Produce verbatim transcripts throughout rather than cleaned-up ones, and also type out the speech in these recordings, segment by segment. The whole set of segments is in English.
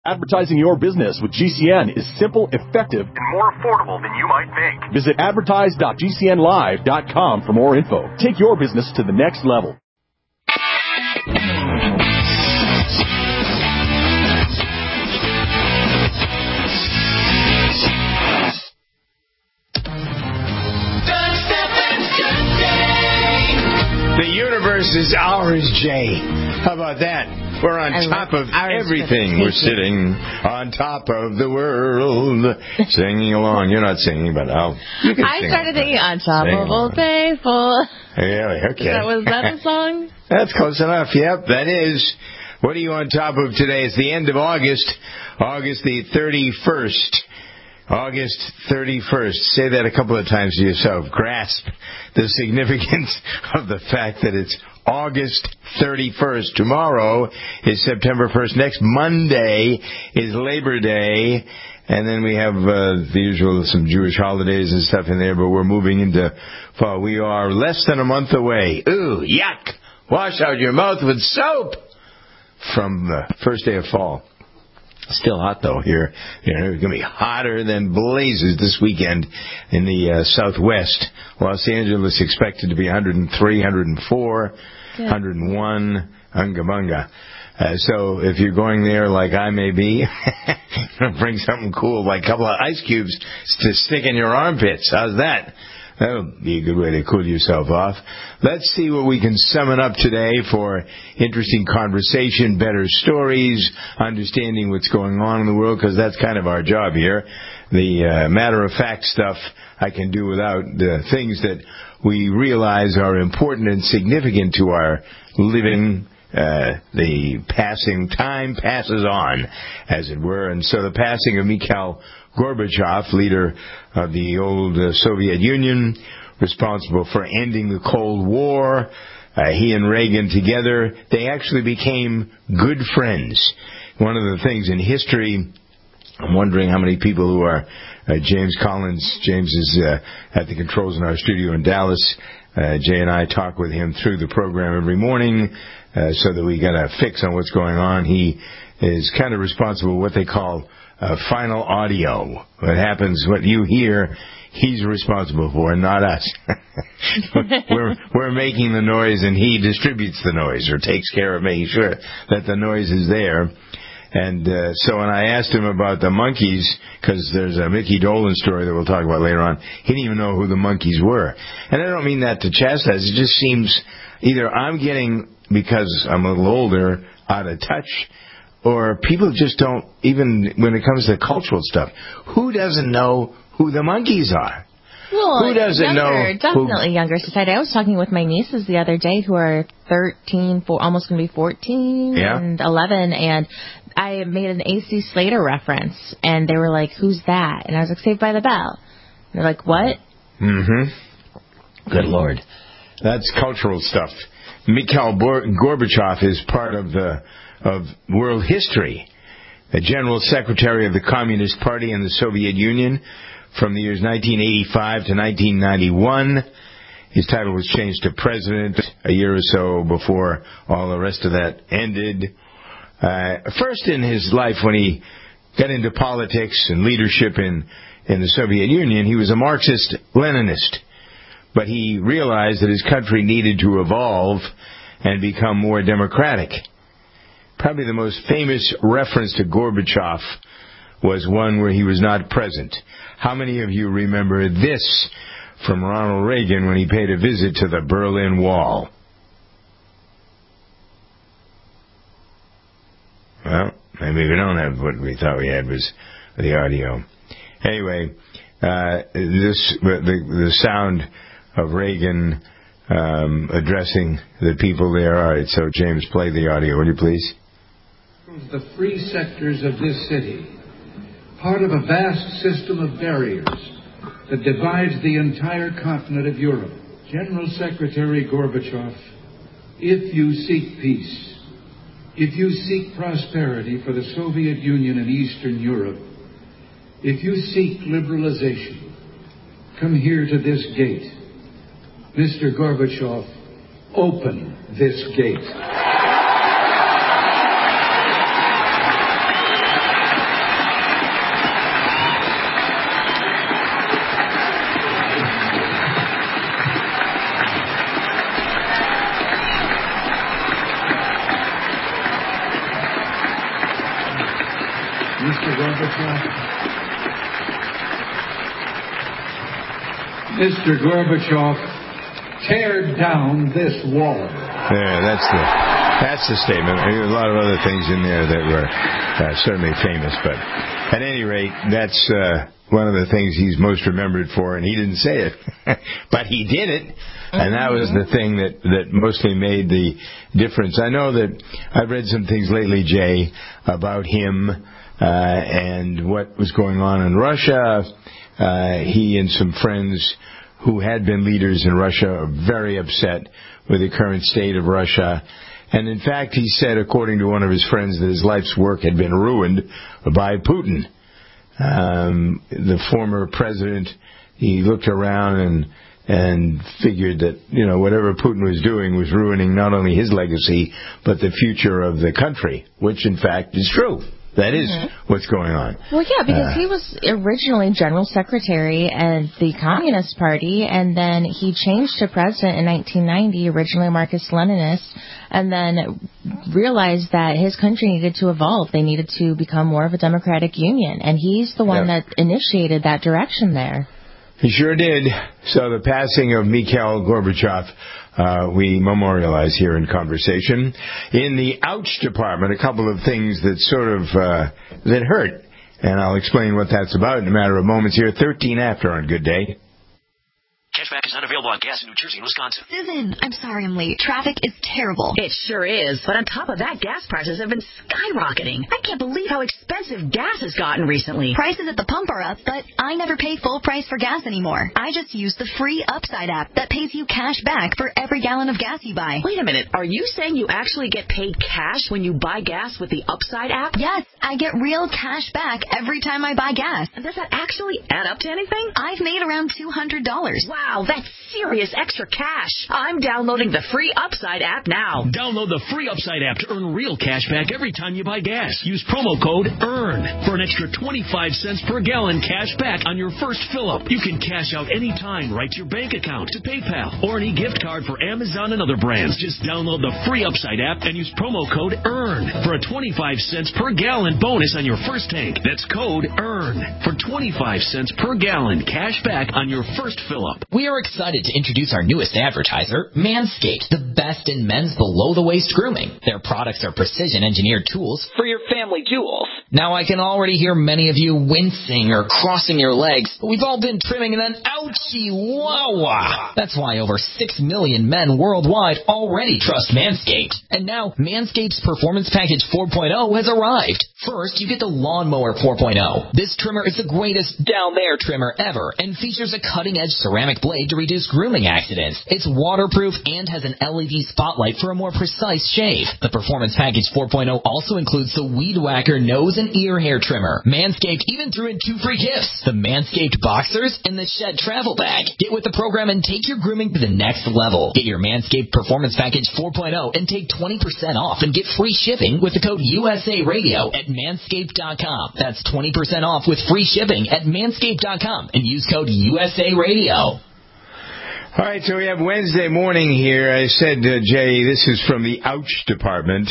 Advertising your business with G C N is simple, effective, and more affordable than you might think. Visit advertise dot g c n live dot com for more info. Take your business to the next level. The universe is ours, Jay. How about that? We're on I top of everything. We're sitting on top of the world, singing along. You're not singing, but I'll. You can I sing started singing on top of Old Faithful. Yeah, okay. That was that a song? That's close enough. Yep, that is. What are you on top of today? It's the end of August, August the thirty-first. August thirty-first. Say that a couple of times to yourself. Grasp the significance of the fact that it's August thirty-first. Tomorrow is September first. Next Monday is Labor Day. And then we have uh, the usual, some Jewish holidays and stuff in there, but we're moving into fall. We are less than a month away. Ooh, yuck. Wash out your mouth with soap from the first day of fall. Still hot, though, here. You know, it's going to be hotter than blazes this weekend in the uh, southwest. Los Angeles expected to be one hundred three, one hundred four, Good. one hundred one, unga bunga. Uh, so if you're going there like I may be, bring something cool, like a couple of ice cubes to stick in your armpits. How's that? That'll be a good way to cool yourself off. Let's see what we can summon up today for interesting conversation, better stories, understanding what's going on in the world, because that's kind of our job here. The uh, matter-of-fact stuff I can do without the things that we realize are important and significant to our living. Uh, the passing, time passes on, as it were. And so the passing of Mikhail Gorbachev, leader of the old uh, Soviet Union, responsible for ending the Cold War, uh, he and Reagan together, they actually became good friends. One of the things in history, I'm wondering how many people who are, uh, James Collins, James is uh, at the controls in our studio in Dallas. Uh, Jay and I talk with him through the program every morning, uh, so that we got a fix on what's going on. He is kind of responsible for what they call uh, final audio. What happens, what you hear, he's responsible for, not us. we're we're making the noise, and he distributes the noise, or takes care of making sure that the noise is there. And uh, so when I asked him about the monkeys, because there's a Mickey Dolan story that we'll talk about later on, he didn't even know who the monkeys were. And I don't mean that to chastise. It just seems either I'm getting, because I'm a little older, out of touch, or people just don't, even when it comes to cultural stuff, who doesn't know who the monkeys are? Well, who doesn't younger, know? Definitely who, younger society. I was talking with my nieces the other day who are thirteen, four, almost going to be fourteen, yeah. and eleven, and I made an A C Slater reference, and they were like, who's that? And I was like, Saved by the Bell. And they're like, what? Mm-hmm. Good Lord. That's cultural stuff. Mikhail Gorbachev is part of the of world history. The General Secretary of the Communist Party in the Soviet Union from the years nineteen eighty-five to nineteen ninety-one. His title was changed to President a year or so before all the rest of that ended. Uh, first in his life, when he got into politics and leadership in, in the Soviet Union, he was a Marxist-Leninist. But he realized that his country needed to evolve and become more democratic. Probably the most famous reference to Gorbachev was one where he was not present. How many of you remember this from Ronald Reagan when he paid a visit to the Berlin Wall? Well, maybe we don't have what we thought we had was the audio. Anyway, uh, this the the sound of Reagan um, addressing the people there. All right, so James, play the audio, would you please? The free sectors of this city, part of a vast system of barriers that divides the entire continent of Europe. General Secretary Gorbachev, if you seek peace, if you seek prosperity for the Soviet Union and Eastern Europe, if you seek liberalization, come here to this gate. Mister Gorbachev, open this gate. Mister Gorbachev, Mister Gorbachev, tear down this wall. There, that's the that's the statement. There were a lot of other things in there that were uh, certainly famous, but at any rate, that's uh, one of the things he's most remembered for, and he didn't say it, but he did it, and that was the thing that, that mostly made the difference. I know that I've read some things lately, Jay, about him uh, and what was going on in Russia. Uh, he and some friends who had been leaders in Russia are very upset with the current state of Russia. And in fact, he said, according to one of his friends, that his life's work had been ruined by Putin. Um, the former president, he looked around and and figured that, you know, whatever Putin was doing was ruining not only his legacy, but the future of the country, which in fact is true. That is mm-hmm. what's going on. Well, yeah, because uh, he was originally general secretary of the Communist Party, and then he changed to president in nineteen ninety, originally Marxist-Leninist, and then realized that his country needed to evolve. They needed to become more of a democratic union, and he's the one yep. that initiated that direction there. He sure did. So the passing of Mikhail Gorbachev, uh, we memorialize here in conversation. In the ouch department, a couple of things that sort of, uh, that hurt. And I'll explain what that's about in a matter of moments here. thirteen after on Good Day. Cashback is not available on gas in New Jersey and Wisconsin. Susan, I'm sorry I'm late. Traffic is terrible. It sure is. But on top of that, gas prices have been skyrocketing. I can't believe how expensive gas has gotten recently. Prices at the pump are up, but I never pay full price for gas anymore. I just use the free Upside app that pays you cash back for every gallon of gas you buy. Wait a minute. Are you saying you actually get paid cash when you buy gas with the Upside app? Yes, I get real cash back every time I buy gas. And does that actually add up to anything? I've made around two hundred dollars. Wow. Wow, that's serious extra cash. I'm downloading the free Upside app now. Download the free Upside app to earn real cash back every time you buy gas. Use promo code EARN for an extra twenty-five cents per gallon cash back on your first fill-up. You can cash out anytime right to your bank account, to PayPal, or any gift card for Amazon and other brands. Just download the free Upside app and use promo code EARN for a twenty-five cents per gallon bonus on your first tank. That's code EARN for twenty-five cents per gallon cash back on your first fill-up. We are excited to introduce our newest advertiser, Manscaped, the best in men's below-the-waist grooming. Their products are precision-engineered tools for your family jewels. Now, I can already hear many of you wincing or crossing your legs, but we've all been trimming and then ouchie, wah-wah. That's why over six million men worldwide already trust Manscaped. And now, Manscaped's Performance Package four point oh has arrived. First, you get the Lawnmower four point oh. This trimmer is the greatest down-there trimmer ever and features a cutting-edge ceramic blade to reduce grooming accidents. It's waterproof and has an L E D spotlight for a more precise shave. The Performance Package four point oh also includes the Weed Whacker nose and ear hair trimmer. Manscaped even threw in two free gifts, the Manscaped Boxers and the Shed Travel Bag. Get with the program and take your grooming to the next level. Get your Manscaped Performance Package four point oh and take twenty percent off and get free shipping with the code U S A Radio at manscaped dot com. That's twenty percent off with free shipping at manscaped dot com and use code U S A Radio. All right, so we have Wednesday morning here. I said, uh, Jay, this is from the ouch department.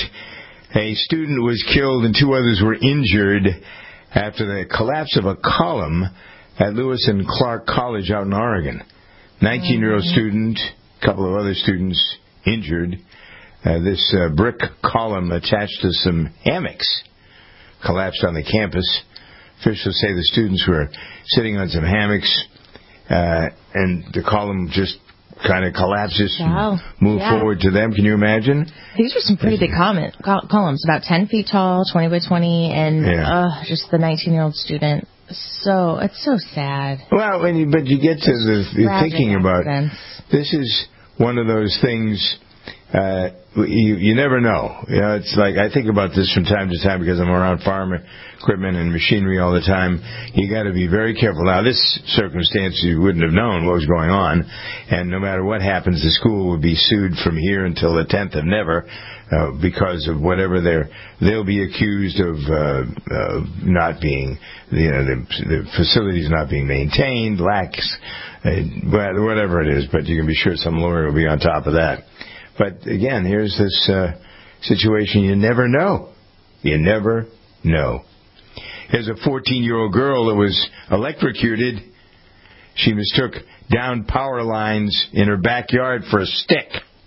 A student was killed and two others were injured after the collapse of a column at Lewis and Clark College out in Oregon. nineteen-year-old mm-hmm. student, a couple of other students injured. Uh, this uh, brick column attached to some hammocks collapsed on the campus. Officials say the students were sitting on some hammocks, uh, and the column just kind of collapses wow. and move yeah. forward to them. Can you imagine? These are some pretty big comment, col- columns, about ten feet tall, twenty by twenty, and yeah. uh, just the nineteen-year-old student. So, it's so sad. Well, when you, but you get to the you're thinking about, accidents. This is one of those things, uh, you, you never know. You know, it's like, I think about this from time to time because I'm around farm equipment and machinery all the time. You got to be very careful. Now, this circumstance, you wouldn't have known what was going on, and no matter what happens, the school would be sued from here until the tenth of never, uh, because of whatever they're, they'll be accused of, uh, uh, not being, you know, the, the facilities not being maintained, lacks, uh, whatever it is, but you can be sure some lawyer will be on top of that. But again, here's this uh, situation you never know. You never know. There's a fourteen-year-old girl that was electrocuted. She mistook down power lines in her backyard for a stick.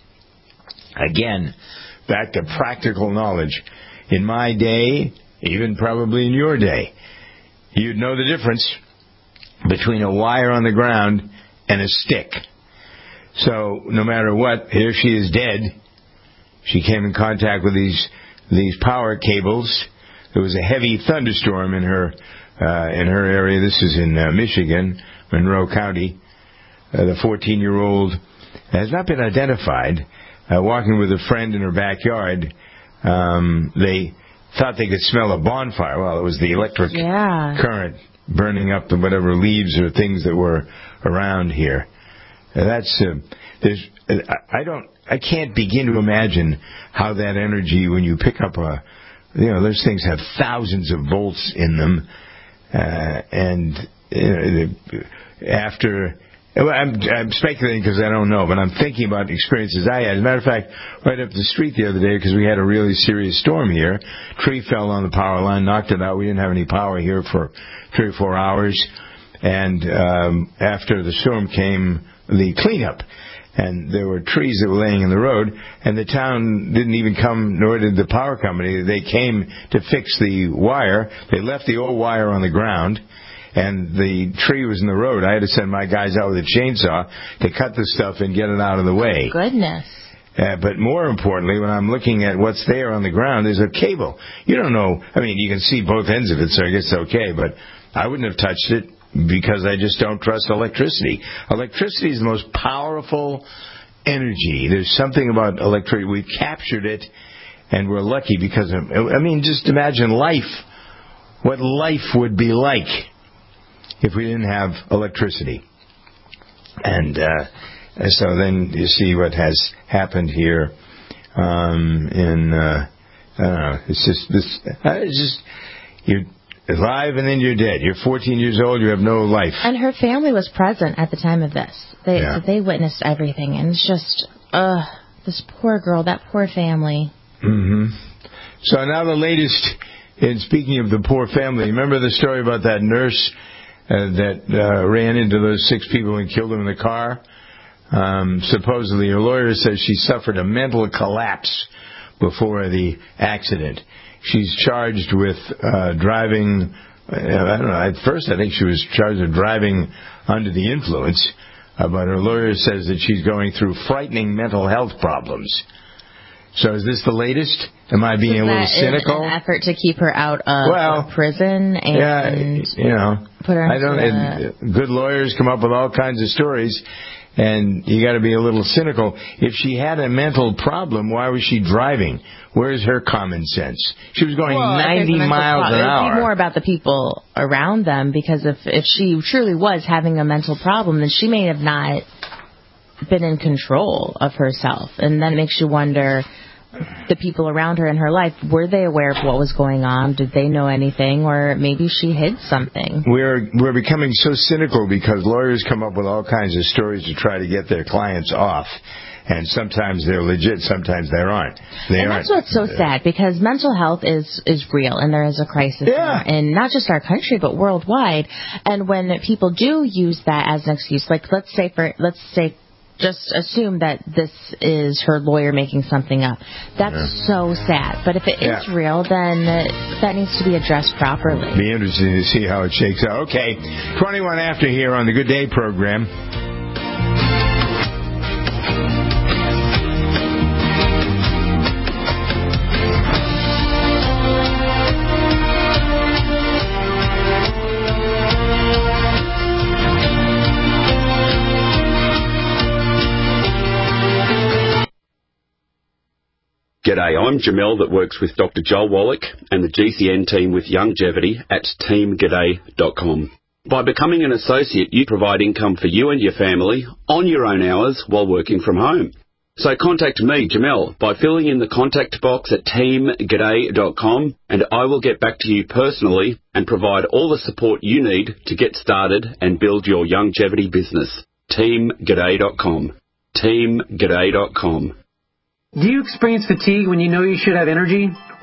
Again, back to practical knowledge. In my day, even probably in your day, you'd know the difference between a wire on the ground and a stick. So no matter what, here she is dead. She came in contact with these these power cables. There was a heavy thunderstorm in her uh, in her area. This is in uh, Michigan, Monroe County. Uh, the fourteen-year-old has not been identified. Uh, walking with a friend in her backyard, um, they thought they could smell a bonfire. Well, it was the electric yeah. current burning up the whatever leaves or things that were around here. Uh, that's uh, there's. Uh, I don't. I can't begin to imagine how that energy, when you pick up a, you know, those things have thousands of volts in them, uh, and you know, after. I'm, I'm speculating because I don't know, but I'm thinking about experiences I had. As a matter of fact, right up the street the other day, because we had a really serious storm here, tree fell on the power line, knocked it out. We didn't have any power here for three or four hours. And um, after the storm came the cleanup. And there were trees that were laying in the road, and the town didn't even come, nor did the power company. They came to fix the wire. They left the old wire on the ground, and the tree was in the road. I had to send my guys out with a chainsaw to cut the stuff and get it out of the way. Goodness. Uh, but more importantly, when I'm looking at what's there on the ground, there's a cable. You don't know. I mean, you can see both ends of it, so I guess it's okay, but I wouldn't have touched it because I just don't trust electricity. Electricity is the most powerful energy. There's something about electricity. We've captured it, and we're lucky because of, I mean, just imagine life, what life would be like if we didn't have electricity. And uh, so then you see what has happened here um, in, uh, I don't know, it's just, this, uh, it's just, you're alive and then you're dead. You're fourteen years old, you have no life. And her family was present at the time of this. They yeah. they witnessed everything, and it's just, ugh, this poor girl, that poor family. Mm-hmm. So now the latest, in speaking of the poor family, remember the story about that nurse uh, that uh, ran into those six people and killed them in the car? Um, supposedly, her lawyer says she suffered a mental collapse before the accident. She's charged with uh, driving, I don't know, at first I think she was charged with driving under the influence, uh, but her lawyer says that she's going through frightening mental health problems. So is this the latest? Am I being a little cynical? An effort to keep her out of well, prison and yeah, you know, put her I don't. And good lawyers come up with all kinds of stories, and you got to be a little cynical. If she had a mental problem, why was she driving? Where's her common sense? She was going well, ninety miles problem, an hour. It would be more about the people around them, because if if she truly was having a mental problem, then she may have not been in control of herself, and then it makes you wonder. The people around her in her life, were they aware of what was going on? Did they know anything? Or maybe she hid something? We're we're becoming so cynical because lawyers come up with all kinds of stories to try to get their clients off. And sometimes they're legit, sometimes they aren't. They and aren't. that's what's so sad, because mental health is, is real, and there is a crisis yeah. in, in not just our country, but worldwide. And when people do use that as an excuse, like let's say for let's say just assume that this is her lawyer making something up. That's yeah. so sad. But if it is yeah. real, then that needs to be addressed properly. Be interesting to see how it shakes out. Okay, twenty-one after here on the Good Day program. G'day, I'm Jamel that works with Doctor Joel Wallach and the G C N team with Longevity at team g'day dot com. By becoming an associate, you provide income for you and your family on your own hours while working from home. So contact me, Jamel, by filling in the contact box at team g'day dot com, and I will get back to you personally and provide all the support you need to get started and build your longevity business. team g'day dot com. team g'day dot com. Do you experience fatigue when you know you should have energy?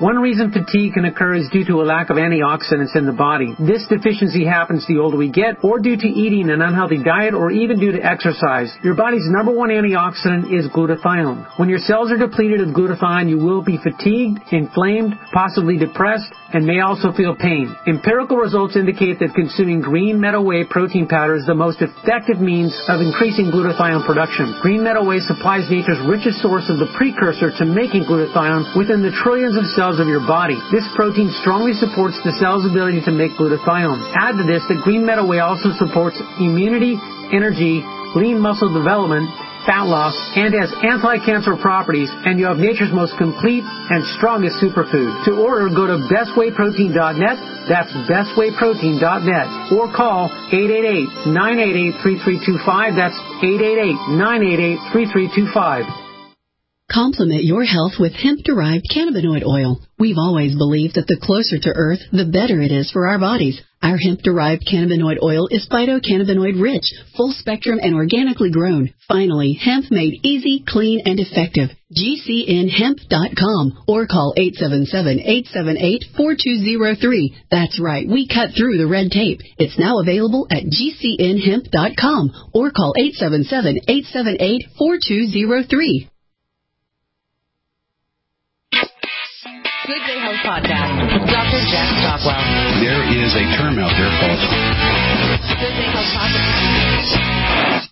One reason fatigue can occur is due to a lack of antioxidants in the body. This deficiency happens the older we get, or due to eating an unhealthy diet, or even due to exercise. Your body's number one antioxidant is glutathione. When your cells are depleted of glutathione, you will be fatigued, inflamed, possibly depressed, and may also feel pain. Empirical results indicate that consuming green meadow whey protein powder is the most effective means of increasing glutathione production. Green meadow whey supplies nature's richest source of the precursor to making glutathione within the trillions of cells of your body. This protein strongly supports the cell's ability to make glutathione. Add to this that green meadow whey also supports immunity, energy, lean muscle development, fat loss, and has anti-cancer properties, and you have nature's most complete and strongest superfood. To order, go to best whey protein dot net, that's best whey protein dot net, or call eight eight eight, nine eight eight, three three two five, that's eight eight eight, nine eight eight, three three two five. Complement your health with hemp-derived cannabinoid oil. We've always believed that the closer to Earth, the better it is for our bodies. Our hemp-derived cannabinoid oil is phytocannabinoid rich, full-spectrum, and organically grown. Finally, hemp made easy, clean, and effective. G C N hemp dot com or call eight seven seven, eight seven eight, four two zero three. That's right, we cut through the red tape. It's now available at G C N hemp dot com or call eight seven seven, eight seven eight, four two zero three. Good Day Health Podcast with Doctor Jack Stockwell. There is a term out there called Good Day Health Podcast.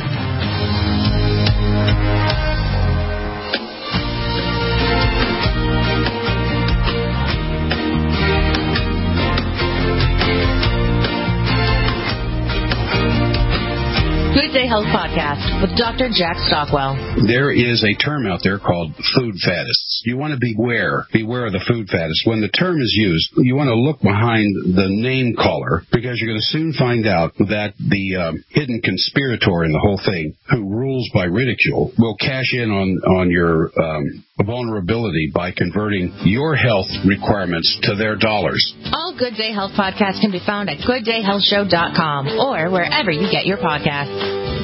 Good Day Health Podcast with Doctor Jack Stockwell. There is a term out there called food faddists. You want to beware, beware of the food faddists. When the term is used, you want to look behind the name caller, because you're going to soon find out that the um, hidden conspirator in the whole thing, who rules by ridicule, will cash in on, on your um, vulnerability by converting your health requirements to their dollars. All Good Day Health podcasts can be found at good day health show dot com or wherever you get your podcasts.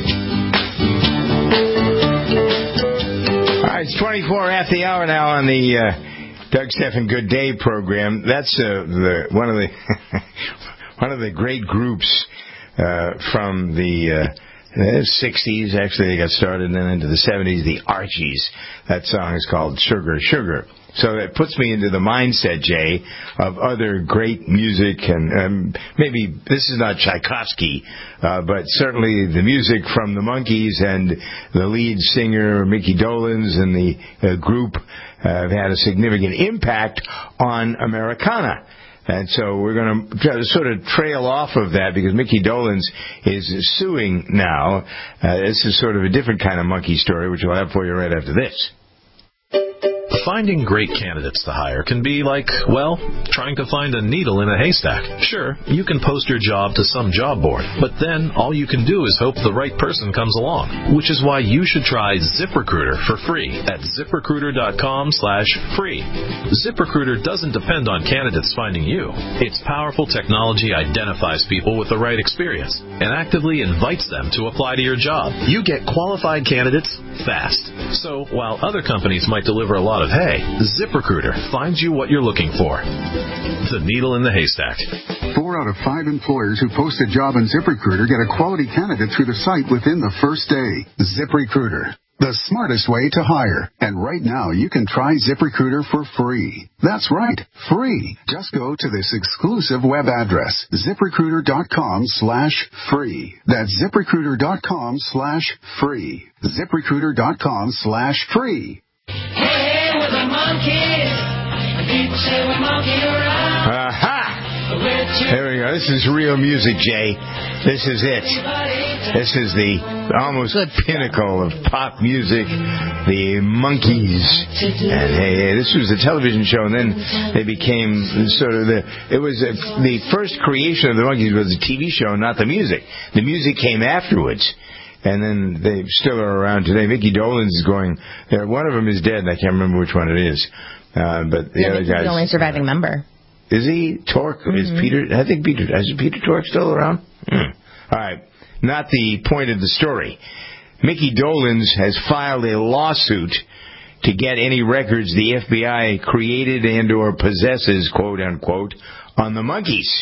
All right, it's twenty-four after the hour now on the uh, Doug Stephan Good Day program. That's uh, the one of the one of the great groups uh, from the uh, sixties. Actually, they got started and then into the seventies. The Archies. That song is called Sugar, Sugar. So that puts me into the mindset, Jay, of other great music, and um, maybe this is not Tchaikovsky, uh, but certainly the music from the Monkees and the lead singer Mickey Dolenz and the uh, group uh, have had a significant impact on Americana. And so we're going to sort of trail off of that because Mickey Dolenz is suing now. Uh, this is sort of a different kind of monkey story, which we'll have for you right after this. Finding great candidates to hire can be like, well, trying to find a needle in a haystack. Sure, you can post your job to some job board, but then all you can do is hope the right person comes along, which is why you should try ZipRecruiter for free at ZipRecruiter dot com slash free. ZipRecruiter doesn't depend on candidates finding you. Its powerful technology identifies people with the right experience and actively invites them to apply to your job. You get qualified candidates fast. So while other companies might deliver a lot of hay, ZipRecruiter finds you what you're looking for. The needle in the haystack. Four out of five employers who post a job on ZipRecruiter get a quality candidate through the site within the first day. ZipRecruiter, the smartest way to hire. And right now, you can try ZipRecruiter for free. That's right, free. Just go to this exclusive web address, ZipRecruiter dot com slash free. That's ZipRecruiter dot com slash free. ZipRecruiter dot com slash free. Hey, we're the Monkees. People say we monkey around. Aha! There we go. This is real music, Jay. This is it. This is the almost pinnacle of pop music, the Monkees. And hey, this was a television show, and then they became sort of the. It was a, the first creation of the Monkees was a T V show, not the music. The music came afterwards. And then they still are around today. Mickey Dolenz is going. One of them is dead, and I can't remember which one it is. Uh, but the yeah, other guy's the only surviving member. Is he Torque? Mm-hmm. Is Peter? I think Peter. Is Peter Torque still around? Hmm. All right. Not the point of the story. Mickey Dolenz has filed a lawsuit to get any records the F B I created and or possesses, quote unquote, on the monkeys.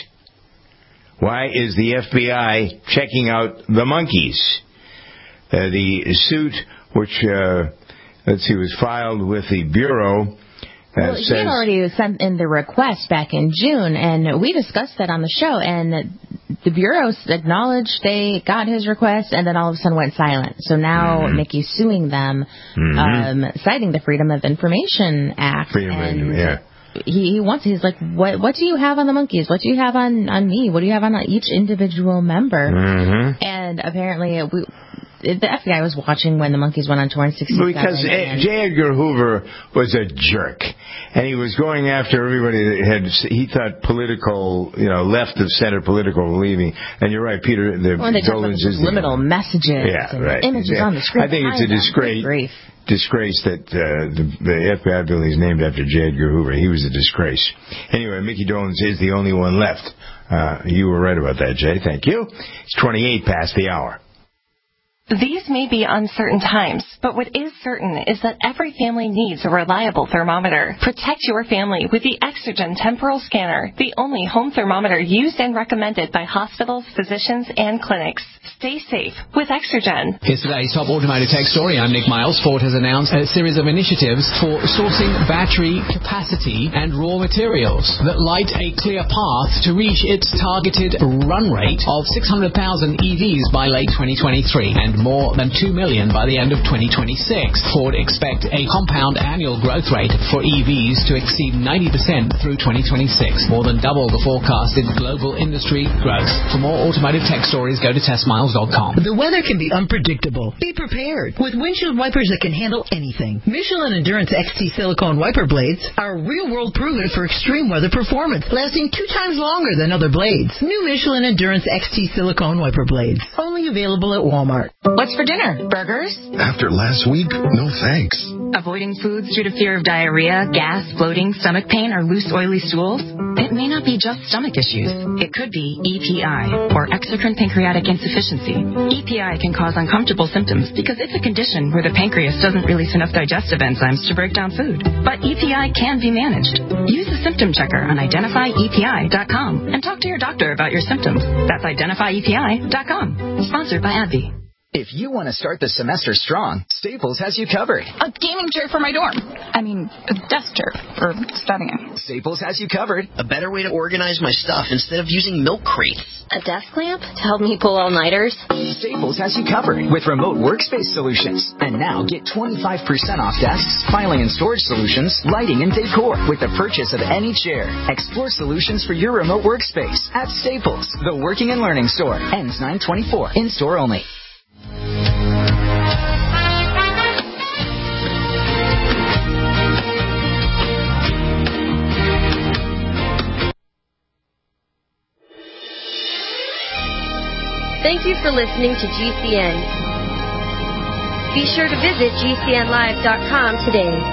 Why is the F B I checking out the monkeys? Uh, the suit, which, uh, let's see, was filed with the Bureau. Well, he had already sent in the request back in June, and we discussed that on the show, and the Bureau acknowledged they got his request, and then all of a sudden went silent. So now mm-hmm. Mickey's suing them, mm-hmm. um, citing the Freedom of Information Act. Freedom of Information, yeah. He, he wants, he's like, what What do you have on the monkeys? What do you have on, on me? What do you have on each individual member? Mm-hmm. And apparently, we... the F B I was watching when the monkeys went on tour in sixty-seven. Because J. Edgar Hoover was a jerk, and he was going after everybody that had, he thought political, you know, left of center political leaving. And you're right, Peter. The well, they talk about subliminal messages yeah, and right. images yeah. on the screen. I think it's a disgrace. Disgrace that uh, the, the F B I building is named after J. Edgar Hoover. He was a disgrace. Anyway, Mickey Dolenz is the only one left. Uh, you were right about that, Jay. Thank you. It's twenty-eight past the hour. These may be uncertain times, but what is certain is that every family needs a reliable thermometer. Protect your family with the Exergen Temporal Scanner, the only home thermometer used and recommended by hospitals, physicians, and clinics. Stay safe with Exergen. Here's today's top automotive tech story. I'm Nick Miles. Ford has announced a series of initiatives for sourcing battery capacity and raw materials that light a clear path to reach its targeted run rate of six hundred thousand E Vs by late twenty twenty-three and more than two million by the end of twenty twenty-six. Ford expect a compound annual growth rate for E Vs to exceed ninety percent through twenty twenty-six, more than double the forecasted global industry growth. For more automotive tech stories, go to test miles dot com. The weather can be unpredictable. Be prepared with windshield wipers that can handle anything. Michelin Endurance X T silicone wiper blades are real-world proven for extreme weather performance, lasting two times longer than other blades. New Michelin Endurance X T silicone wiper blades, only available at Walmart. What's for dinner? Burgers? After last week, no thanks. Avoiding foods due to fear of diarrhea, gas, bloating, stomach pain, or loose, oily stools? It may not be just stomach issues. It could be E P I, or exocrine pancreatic insufficiency. E P I can cause uncomfortable symptoms because it's a condition where the pancreas doesn't release enough digestive enzymes to break down food. But E P I can be managed. Use the symptom checker on identify E P I dot com and talk to your doctor about your symptoms. That's identify E P I dot com. Sponsored by AbbVie. If you want to start the semester strong, Staples has you covered. A gaming chair for my dorm. I mean, a desk chair for studying. Staples has you covered. A better way to organize my stuff instead of using milk crates. A desk lamp to help me pull all-nighters. Staples has you covered with remote workspace solutions. And now get twenty-five percent off desks, filing and storage solutions, lighting, and decor with the purchase of any chair. Explore solutions for your remote workspace at Staples, the working and learning store. Ends nine twenty-four. In-store only. Thank you for listening to G C N. Be sure to visit G C N live dot com today.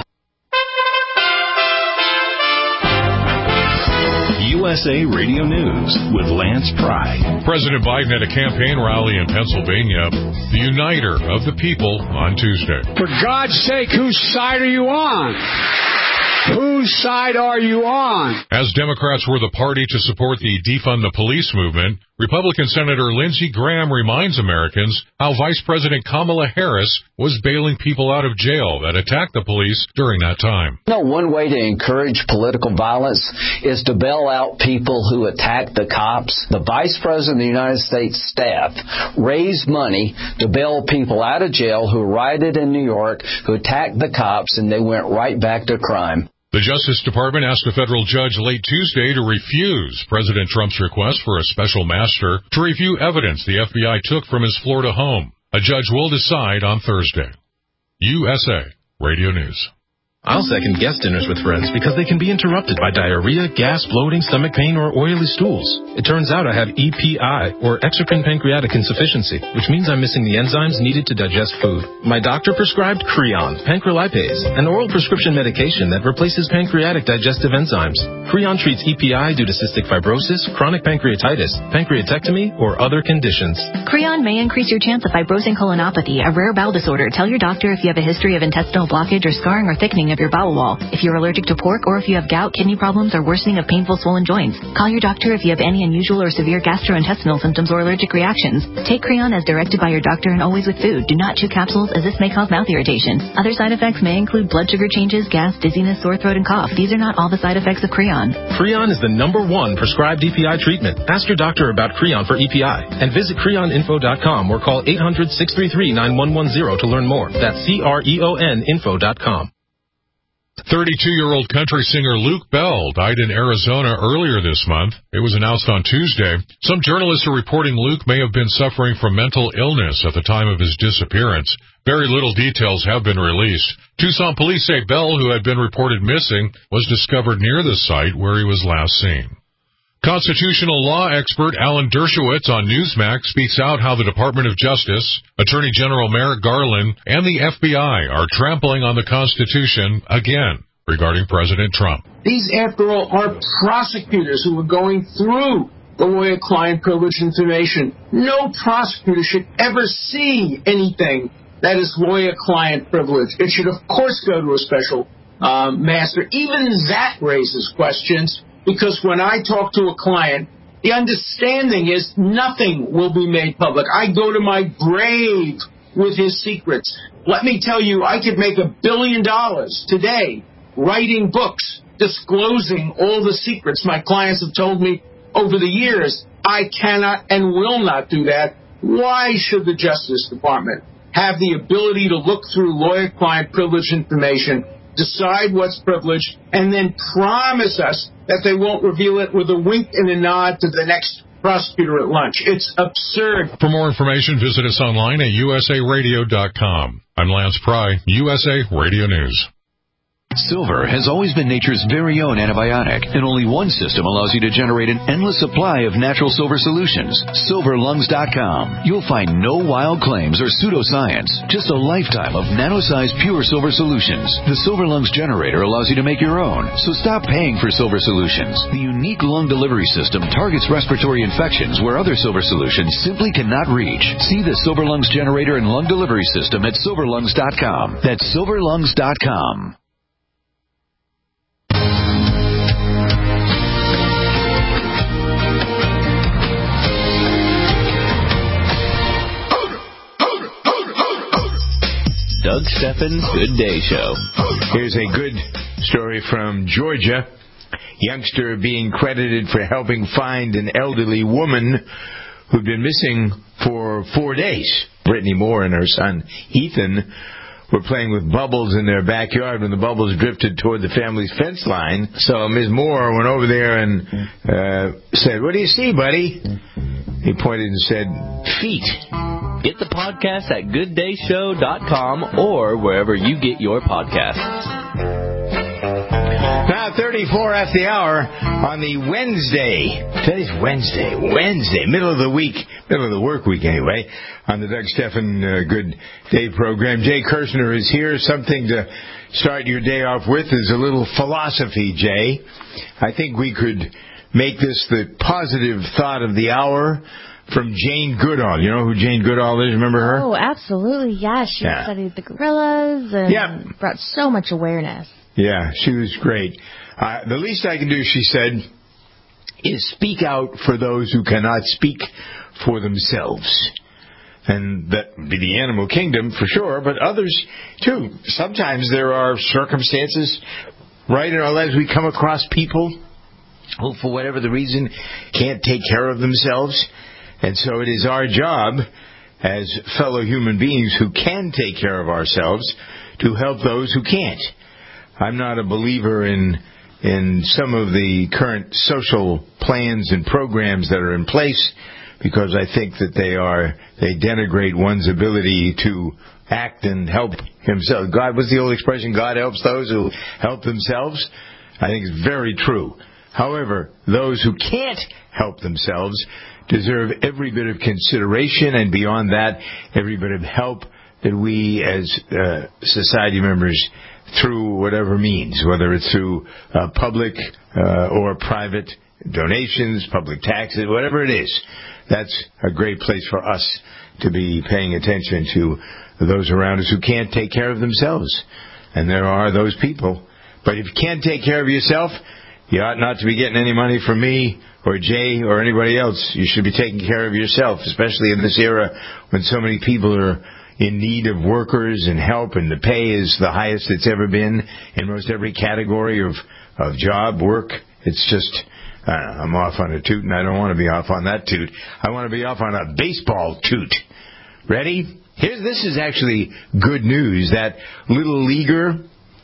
U S A Radio News with Lance Pride. President Biden at a campaign rally in Pennsylvania, the uniter of the people on Tuesday. For God's sake, whose side are you on? Whose side are you on? As Democrats were the party to support the Defund the Police movement, Republican Senator Lindsey Graham reminds Americans how Vice President Kamala Harris was bailing people out of jail that attacked the police during that time. You know, one way to encourage political violence is to bail out people who attack the cops. The Vice President of the United States staff raised money to bail people out of jail who rioted in New York, who attacked the cops, and they went right back to crime. The Justice Department asked a federal judge late Tuesday to refuse President Trump's request for a special master to review evidence the F B I took from his Florida home. A judge will decide on Thursday. U S A Radio News. I'll second guest dinners with friends because they can be interrupted by diarrhea, gas, bloating, stomach pain, or oily stools. It turns out I have E P I, or exocrine pancreatic insufficiency, which means I'm missing the enzymes needed to digest food. My doctor prescribed Creon, pancrelipase, an oral prescription medication that replaces pancreatic digestive enzymes. Creon treats E P I due to cystic fibrosis, chronic pancreatitis, pancreatectomy, or other conditions. Creon may increase your chance of fibrosing colonopathy, a rare bowel disorder. Tell your doctor if you have a history of intestinal blockage or scarring or thickening of your bowel wall. If you're allergic to pork, or if you have gout, kidney problems, or worsening of painful swollen joints. Call your doctor if you have any unusual or severe gastrointestinal symptoms or allergic reactions. Take Creon as directed by your doctor and always with food. Do not chew capsules, as this may cause mouth irritation. Other side effects may include blood sugar changes, gas, dizziness, sore throat, and cough. These are not all the side effects of Creon. Creon is the number one prescribed E P I treatment. Ask your doctor about Creon for E P I and visit creon info dot com or call eight hundred, six three three, nine one one zero to learn more. That's C R E O N info dot com. thirty-two-year-old country singer Luke Bell died in Arizona earlier this month. It was announced on Tuesday. Some journalists are reporting Luke may have been suffering from mental illness at the time of his disappearance. Very little details have been released. Tucson police say Bell, who had been reported missing, was discovered near the site where he was last seen. Constitutional law expert Alan Dershowitz on Newsmax speaks out how the Department of Justice, Attorney General Merrick Garland, and the F B I are trampling on the Constitution again regarding President Trump. These, after all, are prosecutors who are going through the lawyer-client privilege information. No prosecutor should ever see anything that is lawyer-client privilege. It should, of course, go to a special um, master. Even that raises questions. Because when I talk to a client, the understanding is nothing will be made public. I go to my grave with his secrets. Let me tell you, I could make a billion dollars today writing books, disclosing all the secrets my clients have told me over the years. I cannot and will not do that. Why should the Justice Department have the ability to look through lawyer-client privilege information, decide what's privileged, and then promise us that they won't reveal it with a wink and a nod to the next prosecutor at lunch? It's absurd. For more information, visit us online at U S A radio dot com. I'm Lance Pry, U S A Radio News. Silver has always been nature's very own antibiotic, and only one system allows you to generate an endless supply of natural silver solutions. silver lungs dot com. You'll find no wild claims or pseudoscience, just a lifetime of nano-sized pure silver solutions. The Silver Lungs generator allows you to make your own, so stop paying for silver solutions. The unique lung delivery system targets respiratory infections where other silver solutions simply cannot reach. See the Silver Lungs generator and lung delivery system at silver lungs dot com. That's silver lungs dot com. Doug Stephan's Good Day Show. Here's a good story from Georgia. Youngster being credited for helping find an elderly woman who'd been missing for four days. Brittany Moore and her son Ethan were playing with bubbles in their backyard when the bubbles drifted toward the family's fence line. So Miz Moore went over there and uh, said, "What do you see, buddy?" He pointed and said, "Feet." Get the podcast at good day show dot com or wherever you get your podcasts. Now, thirty-four after the hour on the Wednesday. Today's Wednesday. Wednesday, middle of the week, middle of the work week anyway, on the Doug Stephan uh, Good Day program. Jay Kirshner is here. Something to start your day off with is a little philosophy, Jay. I think we could make this the positive thought of the hour. From Jane Goodall. You know who Jane Goodall is? Remember her? Oh, absolutely. Yeah, she yeah. studied the gorillas and yeah. brought so much awareness. Yeah, she was great. Uh, the least I can do, she said, is speak out for those who cannot speak for themselves. And that would be the animal kingdom for sure, but others too. Sometimes there are circumstances right in our lives we come across people who, for whatever the reason, can't take care of themselves. And so it is our job as fellow human beings who can take care of ourselves to help those who can't. I'm not a believer in in some of the current social plans and programs that are in place because I think that they are, they denigrate one's ability to act and help himself. God, what's the old expression? God helps those who help themselves. I think it's very true. However, those who can't help themselves deserve every bit of consideration, and beyond that, every bit of help that we as uh, society members, through whatever means, whether it's through uh, public uh, or private donations, public taxes, whatever it is, that's a great place for us to be paying attention to those around us who can't take care of themselves. And there are those people. But if you can't take care of yourself, you ought not to be getting any money from me or Jay or anybody else. You should be taking care of yourself, especially in this era when so many people are in need of workers and help, and the pay is the highest it's ever been in most every category of, of job, work. It's just, uh, I'm off on a toot, and I don't want to be off on that toot. I want to be off on a baseball toot. Ready? Here's, this is actually good news. That little leaguer,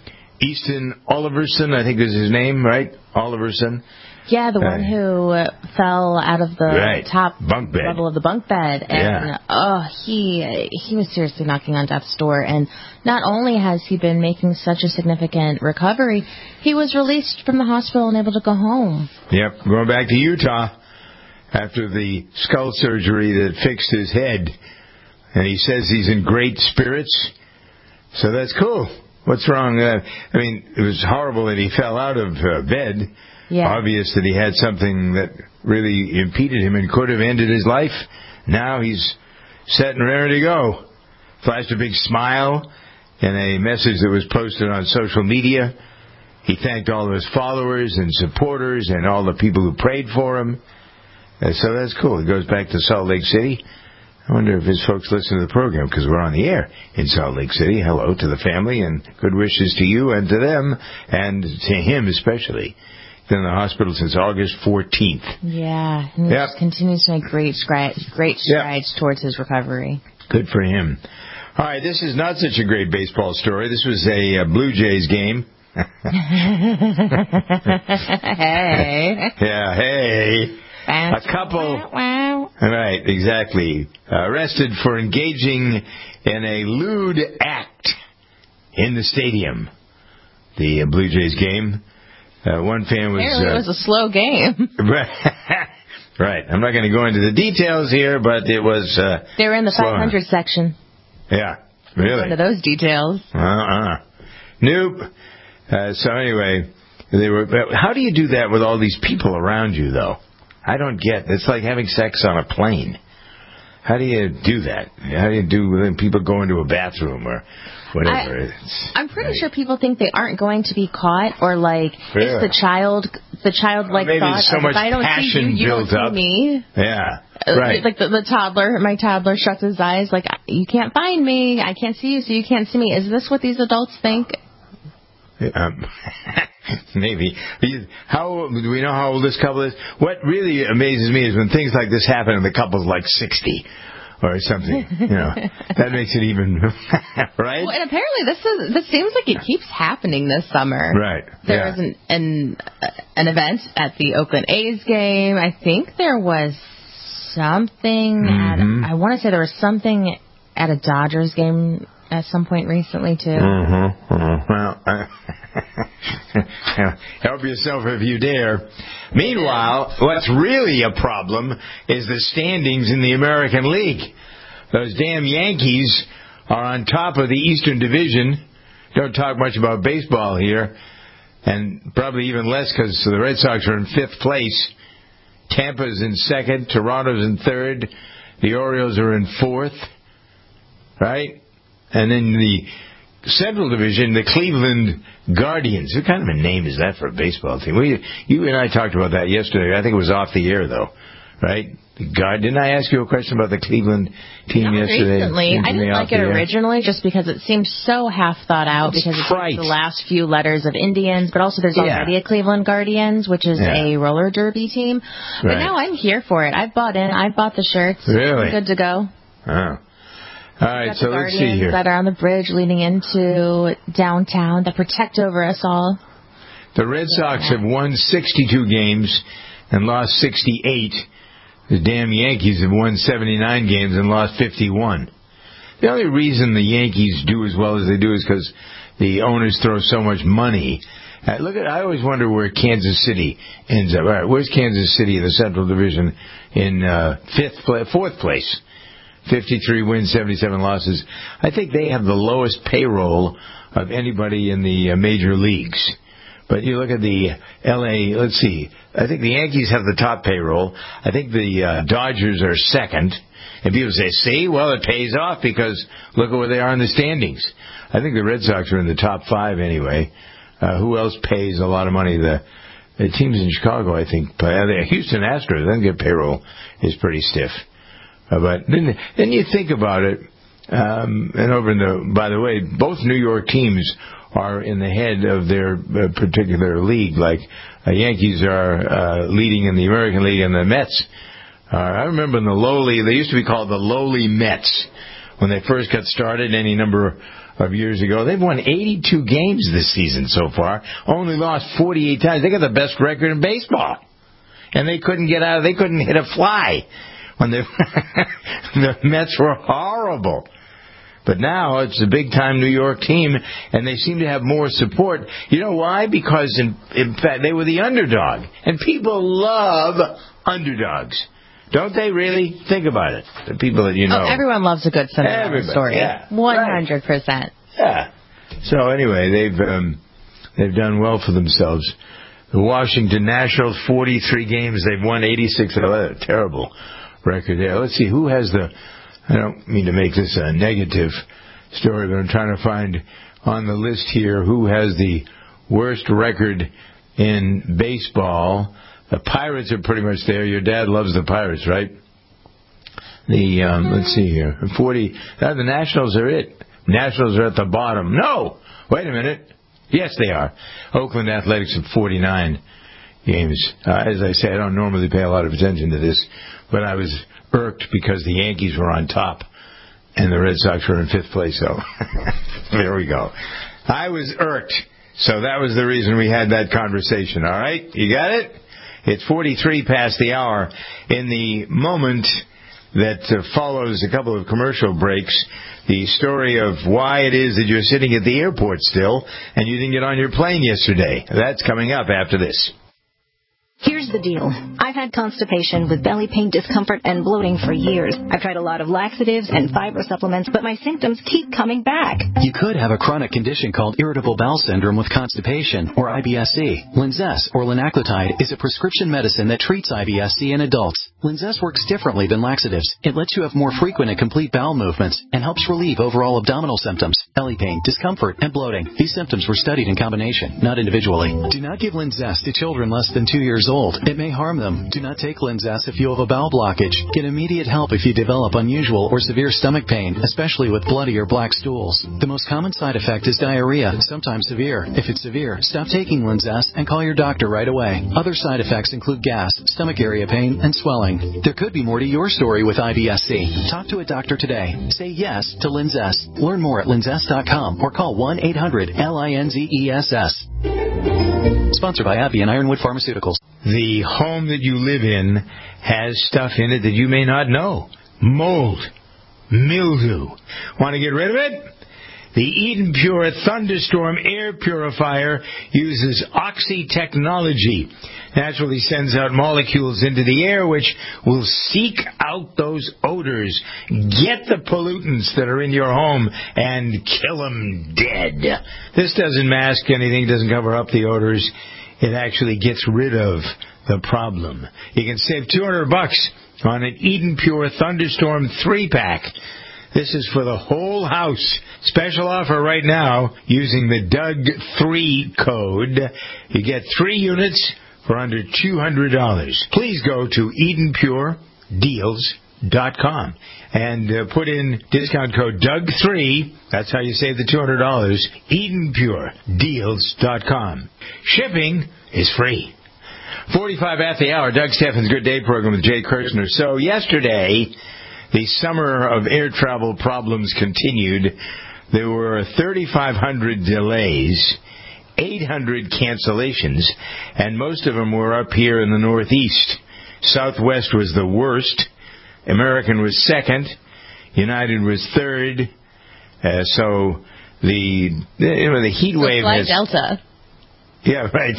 Easton Oliverson, I think is his name, right? Oliverson. Yeah, the one who fell out of the right. top bunk bed. level of the bunk bed. And, yeah. oh, he he was seriously knocking on death's door. And not only has he been making such a significant recovery, he was released from the hospital and able to go home. Yep, going back to Utah after the skull surgery that fixed his head. And he says he's in great spirits. So that's cool. What's wrong? Uh, I mean, it was horrible that he fell out of uh, bed. Yeah. Obvious that he had something that really impeded him and could have ended his life. Now he's set and ready to go. Flashed a big smile in a message that was posted on social media. He thanked all of his followers and supporters and all the people who prayed for him. Uh, so that's cool. He goes back to Salt Lake City. I wonder if his folks listen to the program, because we're on the air in Salt Lake City. Hello to the family, and good wishes to you and to them, and to him especially. Been in the hospital since August fourteenth. Yeah, and he yep. just continues to make great strides, great strides yep. towards his recovery. Good for him. All right, this is not such a great baseball story. This was a uh, Blue Jays game. Hey. Yeah, hey. A couple, right, exactly, uh, arrested for engaging in a lewd act in the stadium. The uh, Blue Jays game. Uh, one fan was... Apparently uh, it was a slow game. Right. I'm not going to go into the details here, but it was... Uh, they were in the five hundred section. Yeah, really? Into those details. Uh-uh. Nope. Uh, so anyway, they were... How do you do that with all these people around you, though? I don't get. It's like having sex on a plane. How do you do that? How do you do when people go into a bathroom or whatever? I, it's, I'm pretty sure people think they aren't going to be caught, or like yeah. it's the child, the childlike well, thought so of much if I don't see you, you don't see up. me. Yeah, right. Like the, the toddler, my toddler shuts his eyes, like you can't find me, I can't see you, so you can't see me. Is this what these adults think? Um, maybe. How do we know how old this couple is? What really amazes me is when things like this happen and the couple's like sixty or something. You know, that makes it even right. Well, and apparently this is this seems like it keeps happening this summer. Right. There yeah. was an an an event at the Oakland A's game. I think there was something. Mm-hmm. At, I want to say there was something at a Dodgers game at some point recently, too. Mm-hmm. Mm-hmm. Well, uh, help yourself if you dare. Meanwhile, what's really a problem is the standings in the American League. Those damn Yankees are on top of the Eastern Division. Don't talk much about baseball here. And probably even less because the Red Sox are in fifth place. Tampa's in second. Toronto's in third. The Orioles are in fourth. Right? And then the Central Division, the Cleveland Guardians. What kind of a name is that for a baseball team? We, you and I talked about that yesterday. I think it was off the air, though. Right? The Guard. Didn't I ask you a question about the Cleveland team Not yesterday? Recently. I didn't like it originally just because it seemed so half thought out it's because trite. it's the last few letters of Indians, but also there's yeah. already a Cleveland Guardians, which is yeah. a roller derby team. But right. now I'm here for it. I've bought in. I've bought the shirts. Really? I'm good to go. Oh. All right, so let's see here. That are on the bridge leading into downtown that protect over us all. The Red Sox have won sixty-two games and lost sixty-eight. The damn Yankees have won seventy-nine games and lost fifty-one. The only reason the Yankees do as well as they do is because the owners throw so much money. Uh, look at, I always wonder where Kansas City ends up. All right, where's Kansas City in the Central Division in uh, fifth, pla- fourth place? fifty-three wins, seventy-seven losses. I think they have the lowest payroll of anybody in the uh, major leagues. But you look at the L A, let's see, I think the Yankees have the top payroll. I think the uh, Dodgers are second. And people say, see, well, it pays off because look at where they are in the standings. I think the Red Sox are in the top five anyway. Uh, who else pays a lot of money? The, the teams in Chicago, I think. Uh, the Houston Astros, then get payroll is pretty stiff. Uh, but then, then you think about it, um, and over in the, by the way, both New York teams are in the head of their uh, particular league. Like uh, Yankees are uh, leading in the American League, and the Mets. Uh, I remember in the lowly, they used to be called the lowly Mets when they first got started any number of years ago. They've won eighty-two games this season so far, only lost forty-eight times. They got the best record in baseball, and they couldn't get out. They couldn't hit a fly when they, the Mets were horrible. But now it's a big-time New York team, and they seem to have more support. You know why? Because, in, in fact, they were the underdog. And people love underdogs. Don't they really? Think about it. The people that you know. Oh, everyone loves a good Cinderella Everybody, story. Yeah, one hundred percent. Right. Yeah. So anyway, they've um, they've done well for themselves. The Washington Nationals, forty-three games. They've won eighty-six. Oh, a terrible record there. Let's see, who has the... I don't mean to make this a negative story, but I'm trying to find on the list here who has the worst record in baseball. The Pirates are pretty much there. Your dad loves the Pirates, right? The um, let's see here, forty. Uh, the Nationals are it. Nationals are at the bottom. No, wait a minute. Yes, they are. Oakland Athletics have forty-nine games. Uh, as I say, I don't normally pay a lot of attention to this, but I was irked because the Yankees were on top and the Red Sox were in fifth place. So there we go. I was irked. So that was the reason we had that conversation. All right, you got it? It's forty-three past the hour. In the moment that uh, follows a couple of commercial breaks, the story of why it is that you're sitting at the airport still and you didn't get on your plane yesterday. That's coming up after this. Here's the deal. I've had constipation with belly pain, discomfort, and bloating for years. I've tried a lot of laxatives and fiber supplements, but my symptoms keep coming back. You could have a chronic condition called irritable bowel syndrome with constipation, or I B S C. Linzess, or linaclotide, is a prescription medicine that treats I B S C in adults. Linzess works differently than laxatives. It lets you have more frequent and complete bowel movements and helps relieve overall abdominal symptoms, belly pain, discomfort, and bloating. These symptoms were studied in combination, not individually. Do not give Linzess to children less than two years old. It may harm them. Do not take Linzess if you have a bowel blockage. Get immediate help if you develop unusual or severe stomach pain, especially with bloody or black stools. The most common side effect is diarrhea, sometimes severe. If it's severe, stop taking Linzess and call your doctor right away. Other side effects include gas, stomach area pain, and swelling. There could be more to your story with I B S C. Talk to a doctor today. Say yes to Linzess. Learn more at linzess dot com or call one eight hundred L I N Z E S S. Sponsored by AbbVie and Ironwood Pharmaceuticals. The home that you live in has stuff in it that you may not know. Mold, mildew. Want to get rid of it? The Eden Pure Thunderstorm Air Purifier uses Oxy technology. Naturally sends out molecules into the air which will seek out those odors, get the pollutants that are in your home, and kill them dead. This doesn't mask anything, doesn't cover up the odors. It actually gets rid of the problem. You can save two hundred bucks on an Eden Pure Thunderstorm three-pack. This is for the whole house. Special offer right now using the Doug three code. You get three units for under two hundred dollars. Please go to Eden Pure Deals dot com and uh, put in discount code Doug three. That's how you save the two hundred dollars. Eden Pure Deals dot com. Shipping is free. forty-five at the hour. Doug Steffens' Good Day program with Jay Kirshner. So yesterday, the summer of air travel problems continued. There were thirty-five hundred delays, eight hundred cancellations, and most of them were up here in the Northeast. Southwest was the worst. American was second. United was third. Uh, so the you know the heat so wave fly has Delta. Yeah, right.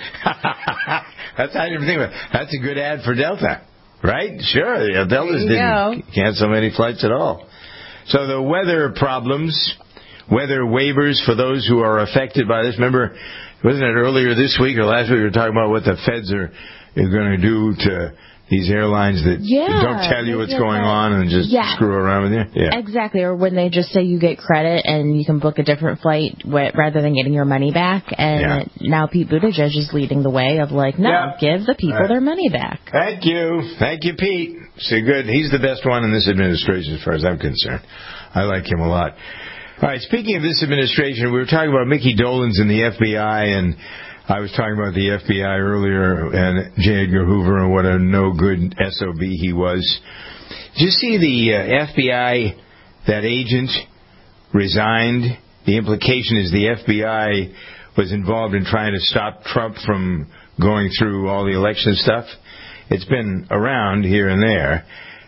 That's I didn't think about. That's a good ad for Delta, right? Sure, yeah, Delta's didn't go. cancel many flights at all. So the weather problems, weather waivers for those who are affected by this. Remember, wasn't it earlier this week or last week we were talking about what the feds are, are going to do to these airlines that yeah, don't tell you what's going that. on and just yeah. screw around with you? Yeah. Exactly, or when they just say you get credit and you can book a different flight wh- rather than getting your money back. And yeah. now Pete Buttigieg is leading the way of like, no, yeah. give the people right. their money back. Thank you. Thank you, Pete. So good. He's the best one in this administration as far as I'm concerned. I like him a lot. All right, speaking of this administration, we were talking about Mickey Dolenz in the F B I, and I was talking about the F B I earlier and J. Edgar Hoover and what a no-good S O B he was. Did you see the uh, F B I, that agent resigned? The implication is the F B I was involved in trying to stop Trump from going through all the election stuff. It's been around here and there.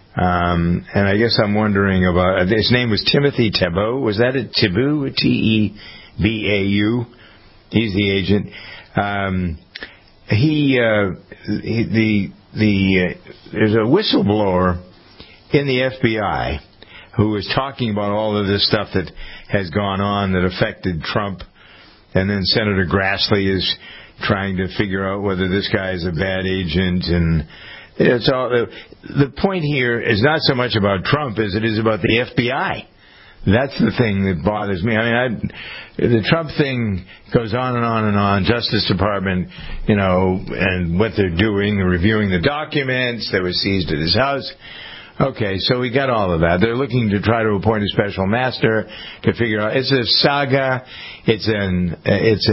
Um, and I guess I'm wondering about, his name was Timothy Tabou. Was that a Tabou? T E B A U? He's the agent. Um, he, uh, he, the, the, uh, there's a whistleblower in the F B I who was talking about all of this stuff that has gone on that affected Trump. And then Senator Grassley is trying to figure out whether this guy is a bad agent. And it's all, the, the point here is not so much about Trump as it is about the F B I. That's the thing that bothers me. I mean, I, the Trump thing goes on and on and on. Justice Department, you know, and what they're doing, reviewing the documents that were seized at his house. Okay, so we got all of that. They're looking to try to appoint a special master to figure out. It's a saga. It's an. It's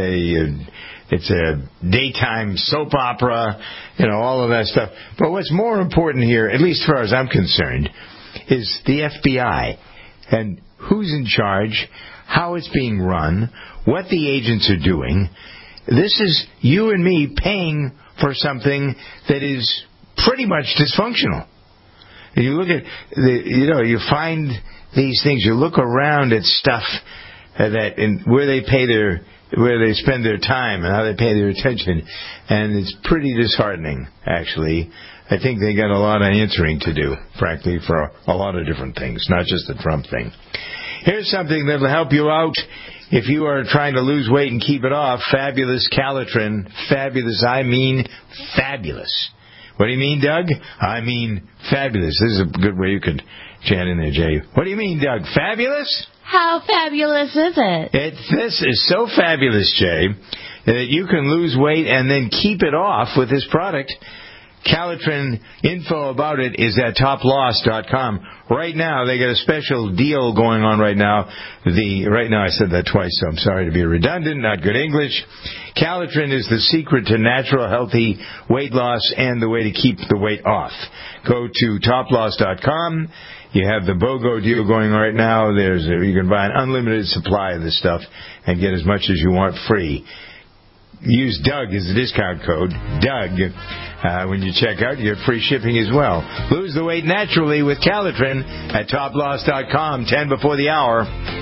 a. It's a daytime soap opera. You know, all of that stuff. But what's more important here, at least as far as I'm concerned, is the F B I and who's in charge, how it's being run, what the agents are doing. This is you and me paying for something that is pretty much dysfunctional. And you look at the, you know, you find these things. You look around at stuff that and where they pay their, where they spend their time and how they pay their attention, and it's pretty disheartening, actually. I think they got a lot of answering to do, frankly, for a lot of different things, not just the Trump thing. Here's something that will help you out if you are trying to lose weight and keep it off. Fabulous Calitrin. Fabulous, I mean fabulous. What do you mean, Doug? I mean fabulous. This is a good way you could chant in there, Jay. What do you mean, Doug? Fabulous? How fabulous is it? it this is so fabulous, Jay, that you can lose weight and then keep it off with this product. Calitrin, info about it is at top loss dot com. Right now, they got a special deal going on right now. The Right now, I said that twice, so I'm sorry to be redundant, not good English. Calitrin is the secret to natural, healthy weight loss and the way to keep the weight off. Go to top loss dot com. You have the BOGO deal going on right now. There's a, you can buy an unlimited supply of this stuff and get as much as you want free. Use Doug as the discount code, Doug. Uh, when you check out, you get free shipping as well. Lose the weight naturally with Calitrin at top loss dot com, ten before the hour.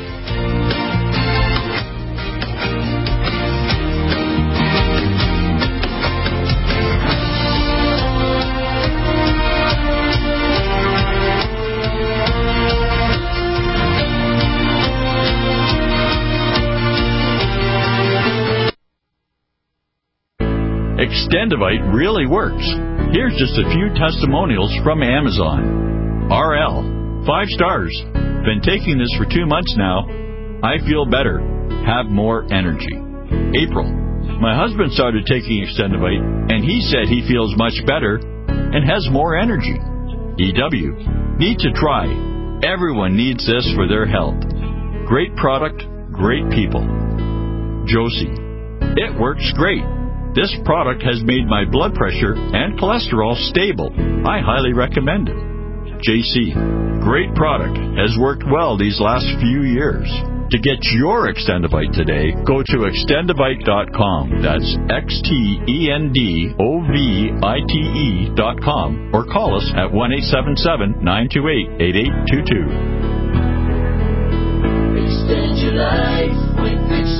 Extendivite really works. Here's just a few testimonials from Amazon. R L, five stars. Been taking this for two months now. I feel better. Have more energy. April, my husband started taking Extendivite, and he said he feels much better and has more energy. E W, need to try. Everyone needs this for their health. Great product, great people. Josie, it works great. This product has made my blood pressure and cholesterol stable. I highly recommend it. J C, great product. Has worked well these last few years. To get your Extendovite today, go to extendovite dot com. That's X T E N D O V I T E dot com. Or call us at one eight seven seven, nine two eight, eight eight two two. Extend your life with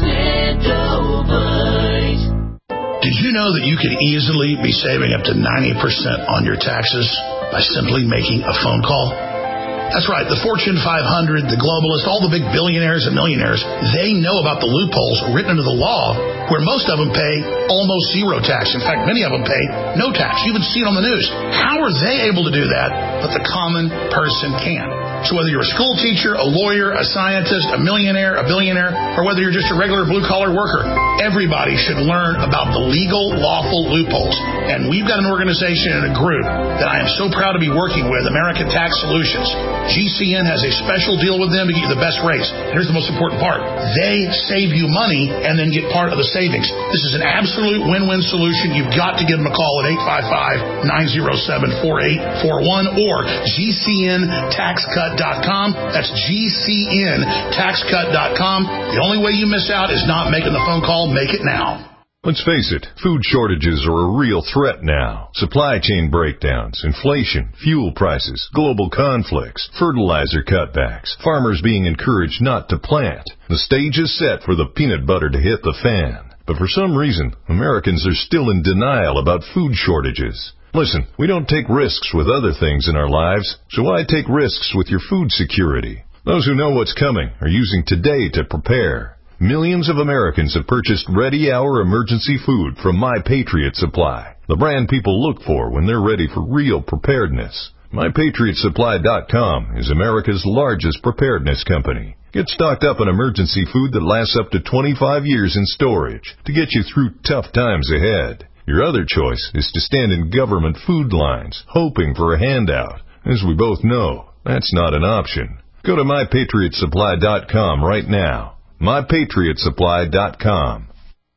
Extendovite. Did you know that you could easily be saving up to ninety percent on your taxes by simply making a phone call? That's right. The Fortune five hundred, the globalists, all the big billionaires and millionaires, they know about the loopholes written into the law where most of them pay almost zero tax. In fact, many of them pay no tax. You even see it on the news. How are they able to do that, but the common person can? So whether you're a school teacher, a lawyer, a scientist, a millionaire, a billionaire, or whether you're just a regular blue-collar worker, everybody should learn about the legal, lawful loopholes. And we've got an organization and a group that I am so proud to be working with, American Tax Solutions. G C N has a special deal with them to get you the best rates. Here's the most important part. They save you money and then get part of the savings. This is an absolute win-win solution. You've got to give them a call at eight five five, nine oh seven, four eight four one or G C N tax cut dot com. That's G C N tax cut dot com. The only way you miss out is not making the phone call. Make it now. Let's face it, food shortages are a real threat now. Supply chain breakdowns, inflation, fuel prices, global conflicts, fertilizer cutbacks, farmers being encouraged not to plant. The stage is set for the peanut butter to hit the fan. But for some reason, Americans are still in denial about food shortages. Listen, we don't take risks with other things in our lives, so why take risks with your food security? Those who know what's coming are using today to prepare. Millions of Americans have purchased ready-hour emergency food from My Patriot Supply, the brand people look for when they're ready for real preparedness. My Patriot Supply dot com is America's largest preparedness company. Get stocked up on emergency food that lasts up to twenty-five years in storage to get you through tough times ahead. Your other choice is to stand in government food lines, hoping for a handout. As we both know, that's not an option. Go to My Patriot Supply dot com right now. My Patriot Supply dot com.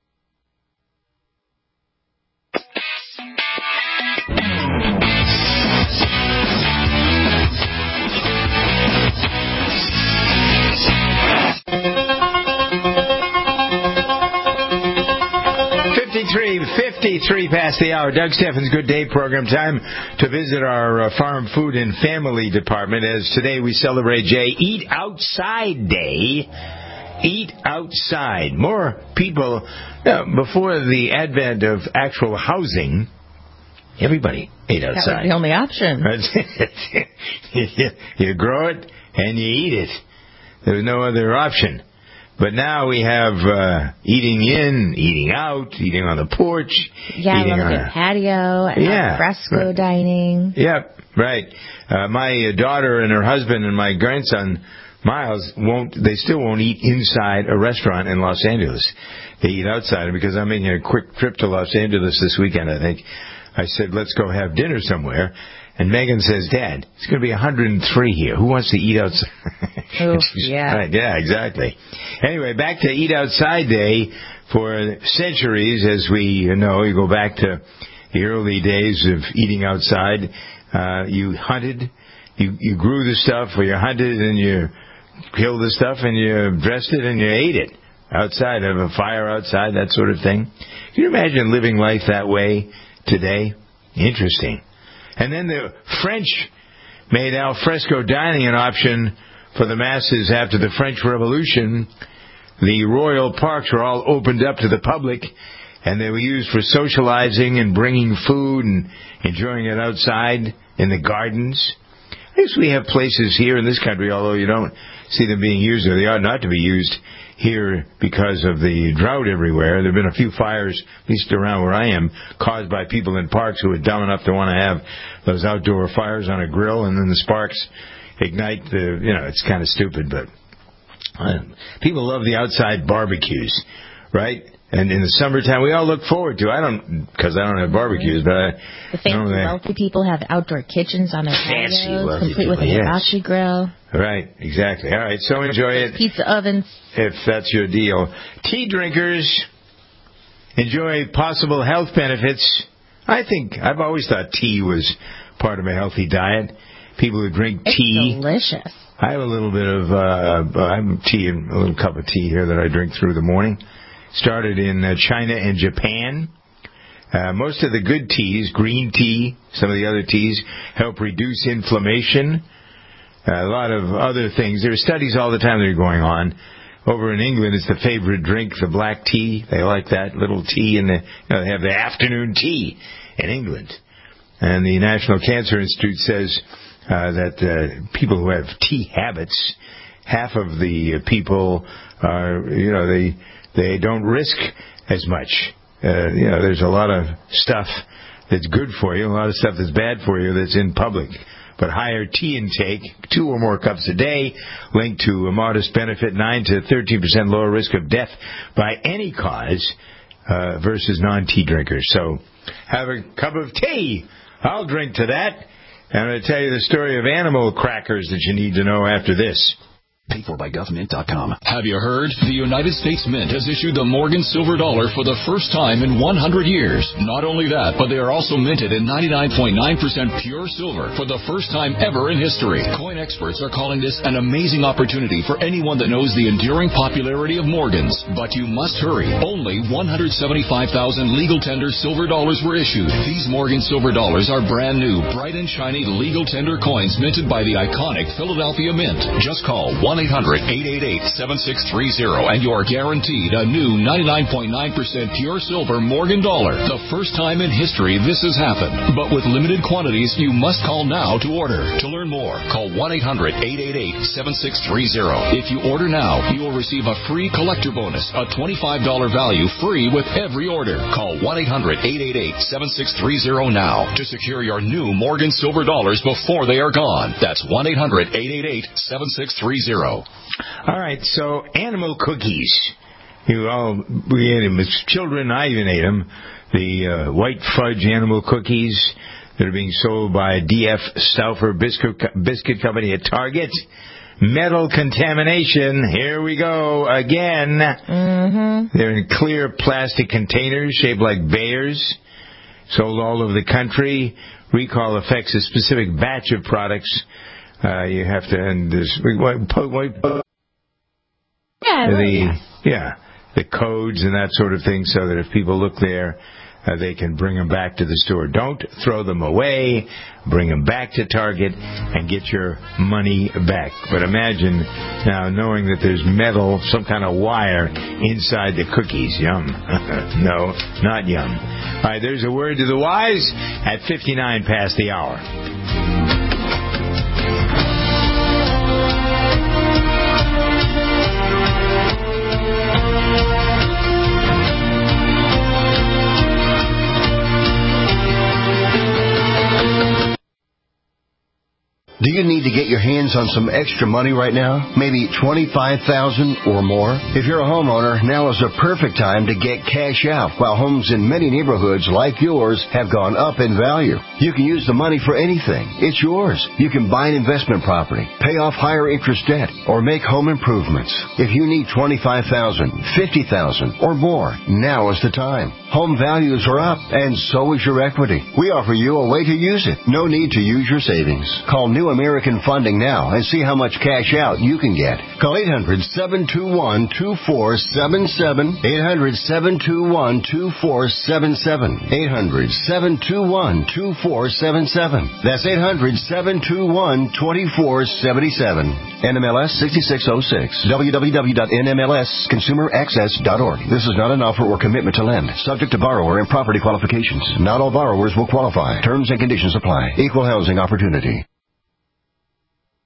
fifty-three, fifty-three past the hour. Doug Steffens' Good Day program. Time to visit our uh, Farm, Food, and Family Department, as today we celebrate Jay Eat Outside Day. Eat outside. More people, uh, before the advent of actual housing, everybody ate outside. That was the only option. You grow it and you eat it. There was no other option. But now we have uh, eating in, eating out, eating on the porch. Yeah, eating on on a patio, and yeah, fresco right. dining. Yep, right. Uh, my daughter and her husband and my grandson Miles won't, they still won't eat inside a restaurant in Los Angeles. They eat outside. Because I'm making a quick trip to Los Angeles this weekend, I think, I said, let's go have dinner somewhere. And Megan says, Dad, it's going to be one hundred three here. Who wants to eat outside? Oh, yeah. Right, yeah, exactly. Anyway, back to Eat Outside Day. For centuries, as we know, you go back to the early days of eating outside. Uh, you hunted, you, you grew the stuff, or you hunted and you killed the stuff and you dressed it and you ate it outside, have a fire outside, that sort of thing. Can you imagine living life that way today? Interesting. And then the French made al fresco dining an option for the masses after the French Revolution. The royal parks were all opened up to the public, and they were used for socializing and bringing food and enjoying it outside in the gardens. I guess we have places here in this country, although you don't see them being used, or they ought not to be used here because of the drought everywhere. There have been a few fires, at least around where I am, caused by people in parks who are dumb enough to want to have those outdoor fires on a grill, and then the sparks ignite the, you know, it's kind of stupid, but uh, people love the outside barbecues, right? And in the summertime, we all look forward to. I don't, because I don't have barbecues, but I, the fancy, normally, wealthy people have outdoor kitchens on their fancy, patios, complete people, with a yes. hibachi grill. Right, exactly. All right, so enjoy it. Pizza ovens. If that's your deal. Tea drinkers enjoy possible health benefits. I think, I've always thought tea was part of a healthy diet. People who drink it's tea. delicious. I have a little bit of uh, I have tea, a little cup of tea here that I drink through the morning. Started in uh, China and Japan. Uh, most of the good teas, green tea, some of the other teas, help reduce inflammation. Uh, a lot of other things. There are studies all the time that are going on. Over in England, it's the favorite drink, the black tea. They like that little tea, and the, you know, they have the afternoon tea in England. And the National Cancer Institute says uh, that uh, people who have tea habits, half of the people are, you know, they they don't risk as much. Uh, you know, there's a lot of stuff that's good for you, a lot of stuff that's bad for you that's in public. But higher tea intake, two or more cups a day, linked to a modest benefit, nine to thirteen percent lower risk of death by any cause uh, versus non-tea drinkers. So have a cup of tea. I'll drink to that. And I'm going to tell you the story of animal crackers that you need to know after this. Paid for by gov mint dot com. Have you heard? The United States Mint has issued the Morgan Silver Dollar for the first time in one hundred years. Not only that, but they are also minted in ninety-nine point nine percent pure silver for the first time ever in history. Coin experts are calling this an amazing opportunity for anyone that knows the enduring popularity of Morgans. But you must hurry. Only one hundred seventy-five thousand legal tender silver dollars were issued. These Morgan Silver Dollars are brand new, bright and shiny legal tender coins minted by the iconic Philadelphia Mint. Just call one eight hundred eight eight eight seven six three zero and you're guaranteed a new ninety-nine point nine percent pure silver Morgan dollar. The first time in history this has happened. But with limited quantities, you must call now to order. To learn more, call one eight hundred eight eight eight seven six three zero. If you order now, you will receive a free collector bonus, a twenty-five dollars value free with every order. Call one eight hundred eight eight eight seven six three zero now to secure your new Morgan Silver Dollars before they are gone. That's one eight hundred eight eight eight seven six three zero. All right, so animal cookies. You all, we ate them as children. I even ate them. The uh, white fudge animal cookies that are being sold by D F Stauffer Biscuit, Biscuit Company at Target. Metal contamination. Here we go again. Mm-hmm. They're in clear plastic containers shaped like bears. Sold all over the country. Recall affects a specific batch of products. Uh, you have to end this. What, what, yeah, the, yeah, the codes and that sort of thing, so that if people look there, uh, they can bring them back to the store. Don't throw them away. Bring them back to Target and get your money back. But imagine now knowing that there's metal, some kind of wire inside the cookies. Yum. No, not yum. All right, there's a word to the wise at fifty-nine past the hour. Do you need to get your hands on some extra money right now? Maybe twenty-five thousand dollars or more? If you're a homeowner, now is the perfect time to get cash out while homes in many neighborhoods like yours have gone up in value. You can use the money for anything. It's yours. You can buy an investment property, pay off higher interest debt, or make home improvements. If you need twenty-five thousand dollars, fifty thousand dollars, or more, now is the time. Home values are up, and so is your equity. We offer you a way to use it. No need to use your savings. Call New American Funding now and see how much cash out you can get. Call eight hundred seven two one two four seven seven, eight hundred seven two one two four seven seven, eight hundred seven two one two four seven seven. That's eight hundred seven two one two four seven seven. N M L S sixty-six oh six. w w w dot n m l s consumer access dot org. This is not an offer or commitment to lend. Subject to borrower and property qualifications. Not all borrowers will qualify. Terms and conditions apply. Equal housing opportunity.